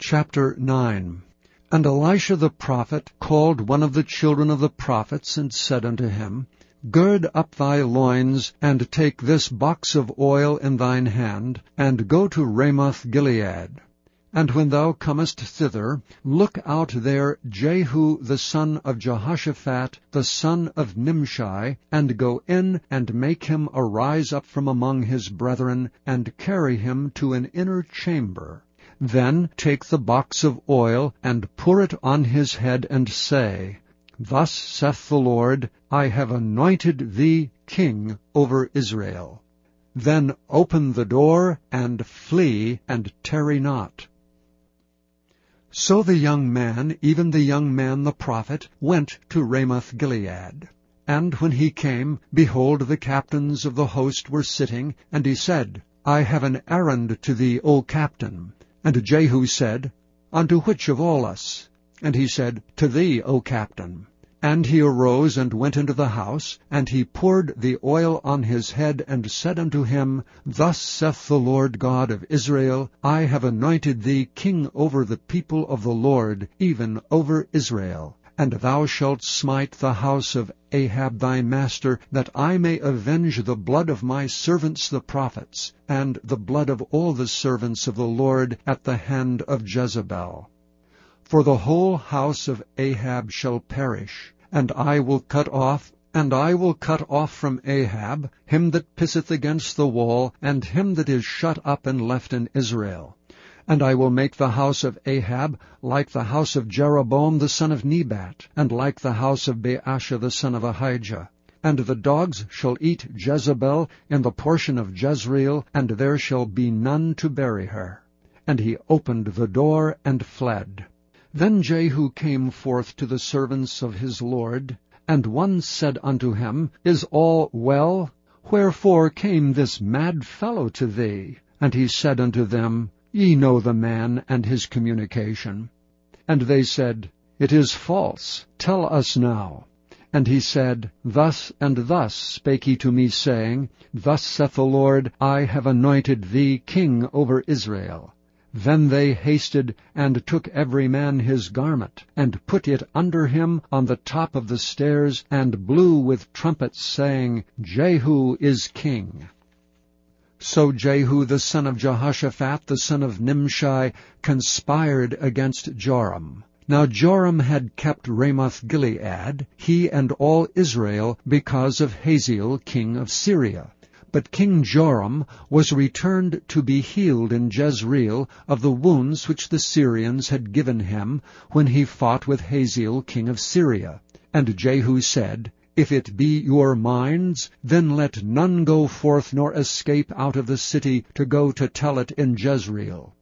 Chapter 9. And Elisha the prophet called one of the children of the prophets, and said unto him, Gird up thy loins, and take this box of oil in thine hand, and go to Ramoth-Gilead. And when thou comest thither, look out there Jehu the son of Jehoshaphat, the son of Nimshi, and go in and make him arise up from among his brethren, and carry him to an inner chamber. Then take the box of oil, and pour it on his head, and say, Thus saith the Lord, I have anointed thee king over Israel. Then open the door, and flee, and tarry not. So the young man, even the young man the prophet, went to Ramoth-Gilead. And when he came, behold, the captains of the host were sitting, and he said, I have an errand to thee, O captain. And Jehu said, Unto which of all us? And he said, To thee, O captain. And he arose and went into the house, and he poured the oil on his head, and said unto him, Thus saith the Lord God of Israel, I have anointed thee king over the people of the Lord, even over Israel. And thou shalt smite the house of Ahab thy master, that I may avenge the blood of my servants the prophets, and the blood of all the servants of the Lord at the hand of Jezebel. For the whole house of Ahab shall perish, and I will cut off from Ahab him that pisseth against the wall, and him that is shut up and left in Israel. And I will make the house of Ahab like the house of Jeroboam the son of Nebat, and like the house of Baasha the son of Ahijah. And the dogs shall eat Jezebel in the portion of Jezreel, and there shall be none to bury her. And he opened the door and fled. Then Jehu came forth to the servants of his Lord, and one said unto him, Is all well? Wherefore came this mad fellow to thee? And he said unto them, Ye know the man and his communication. And they said, It is false. Tell us now. And he said, Thus and thus spake he to me, saying, Thus saith the Lord, I have anointed thee king over Israel. Then they hasted, and took every man his garment, and put it under him on the top of the stairs, and blew with trumpets, saying, Jehu is king. So Jehu the son of Jehoshaphat, the son of Nimshi, conspired against Joram. Now Joram had kept Ramoth-Gilead, he and all Israel, because of Hazael king of Syria. But King Joram was returned to be healed in Jezreel of the wounds which the Syrians had given him when he fought with Hazael king of Syria. And Jehu said, If it be your minds, then let none go forth nor escape out of the city to go to tell it in Jezreel.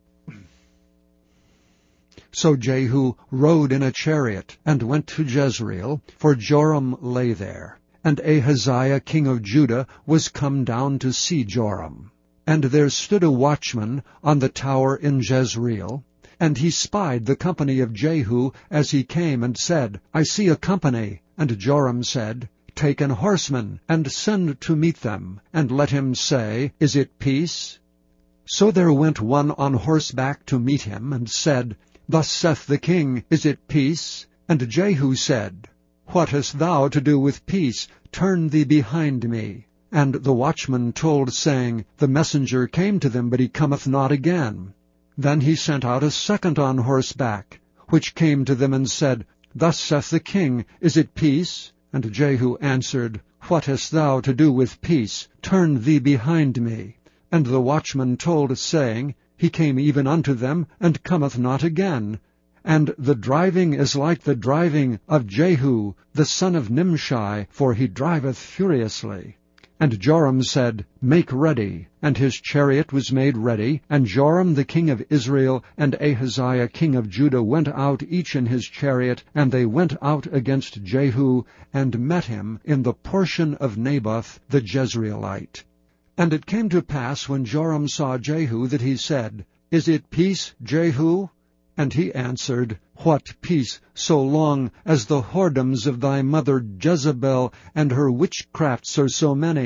So Jehu rode in a chariot, and went to Jezreel, for Joram lay there. And Ahaziah king of Judah was come down to see Joram. And there stood a watchman on the tower in Jezreel, and he spied the company of Jehu as he came, and said, I see a company. And Joram said, Take an horseman, and send to meet them, and let him say, Is it peace? So there went one on horseback to meet him, and said, Thus saith the king, Is it peace? And Jehu said, What hast thou to do with peace? Turn thee behind me. And the watchman told, saying, The messenger came to them, but he cometh not again. Then he sent out a second on horseback, which came to them, and said, Thus saith the king, Is it peace? And Jehu answered, What hast thou to do with peace? Turn thee behind me. And the watchman told, saying, He came even unto them, and cometh not again. And the driving is like the driving of Jehu, the son of Nimshi, for he driveth furiously. And Joram said, Make ready. And his chariot was made ready. And Joram the king of Israel and Ahaziah king of Judah went out each in his chariot, and they went out against Jehu, and met him in the portion of Naboth the Jezreelite. And it came to pass, when Joram saw Jehu, that he said, Is it peace, Jehu? And he answered, What peace, so long as the whoredoms of thy mother Jezebel and her witchcrafts are so many?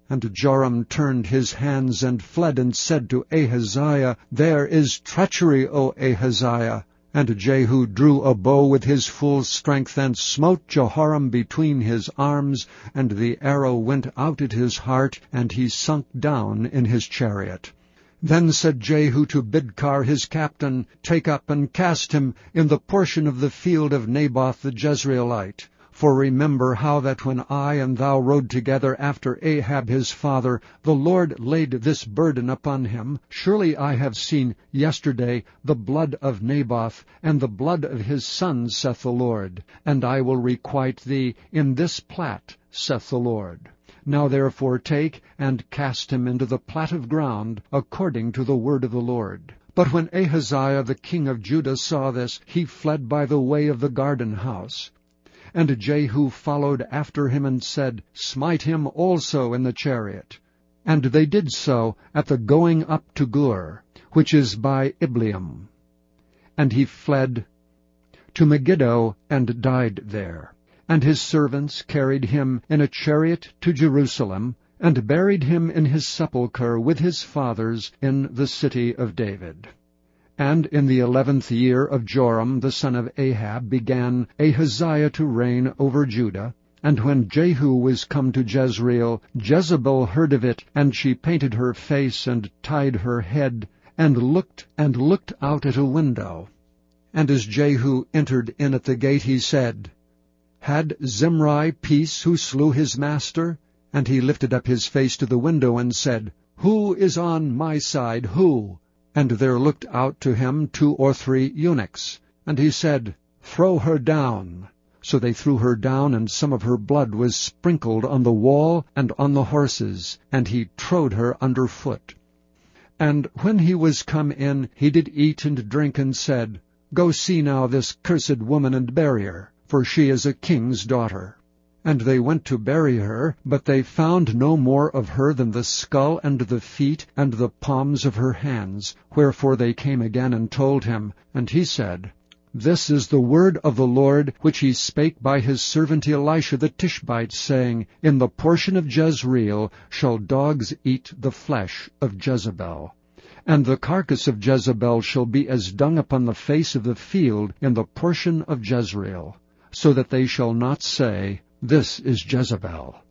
And Joram turned his hands and fled, and said to Ahaziah, There is treachery, O Ahaziah. And Jehu drew a bow with his full strength, and smote Jehoram between his arms, and the arrow went out at his heart, and he sunk down in his chariot. Then said Jehu to Bidkar his captain, Take up and cast him in the portion of the field of Naboth the Jezreelite. For remember how that when I and thou rode together after Ahab his father, the Lord laid this burden upon him. Surely I have seen yesterday the blood of Naboth, and the blood of his sons, saith the Lord. And I will requite thee in this plat, saith the Lord. Now therefore take and cast him into the plat of ground, according to the word of the Lord. But when Ahaziah the king of Judah saw this, he fled by the way of the garden house. And Jehu followed after him, and said, Smite him also in the chariot. And they did so at the going up to Gur, which is by Ibleam. And he fled to Megiddo, and died there. And his servants carried him in a chariot to Jerusalem, and buried him in his sepulchre with his fathers in the city of David. And in the 11th year of Joram the son of Ahab began Ahaziah to reign over Judah. And when Jehu was come to Jezreel, Jezebel heard of it, and she painted her face, and tied her head, and looked out at a window. And as Jehu entered in at the gate, he said, Had Zimri peace who slew his master? And he lifted up his face to the window, and said, Who is on my side, who? And there looked out to him 2 or 3 eunuchs. And he said, Throw her down. So they threw her down, and some of her blood was sprinkled on the wall and on the horses, and he trode her under foot. And when he was come in, he did eat and drink, and said, Go see now this cursed woman, and bury her, for she is a king's daughter. And they went to bury her, but they found no more of her than the skull and the feet and the palms of her hands. Wherefore they came again and told him. And he said, This is the word of the Lord, which he spake by his servant Elisha the Tishbite, saying, In the portion of Jezreel shall dogs eat the flesh of Jezebel. And the carcass of Jezebel shall be as dung upon the face of the field in the portion of Jezreel, so that they shall not say, This is Jezebel.